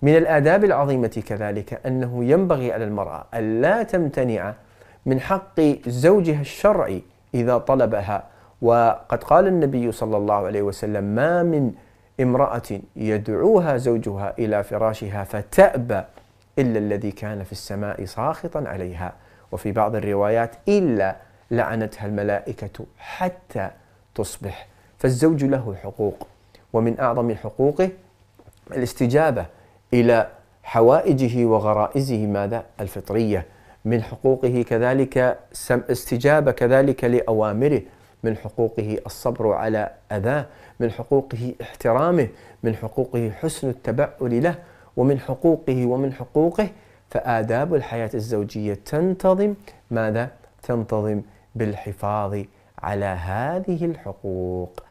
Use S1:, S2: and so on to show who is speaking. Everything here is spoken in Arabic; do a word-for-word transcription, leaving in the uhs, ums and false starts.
S1: من الآداب العظيمة كذلك أنه ينبغي على المرأة ألا تمتنع من حق زوجها الشرعي إذا طلبها. وقد قال النبي صلى الله عليه وسلم: ما من امرأة يدعوها زوجها إلى فراشها فتأبى إلا الذي كان في السماء ساخطا عليها، وفي بعض الروايات إلا لعنتها الملائكة حتى تصبح. فالزوج له حقوق، ومن أعظم حقوقه الاستجابة إلى حوائجه وغرائزه ماذا؟ الفطرية. من حقوقه كذلك استجابة كذلك لأوامره، من حقوقه الصبر على أذاه، من حقوقه احترامه، من حقوقه حسن التبعل له، ومن حقوقه ومن حقوقه فآداب الحياة الزوجية تنتظم ماذا؟ تنتظم بالحفاظ على هذه الحقوق.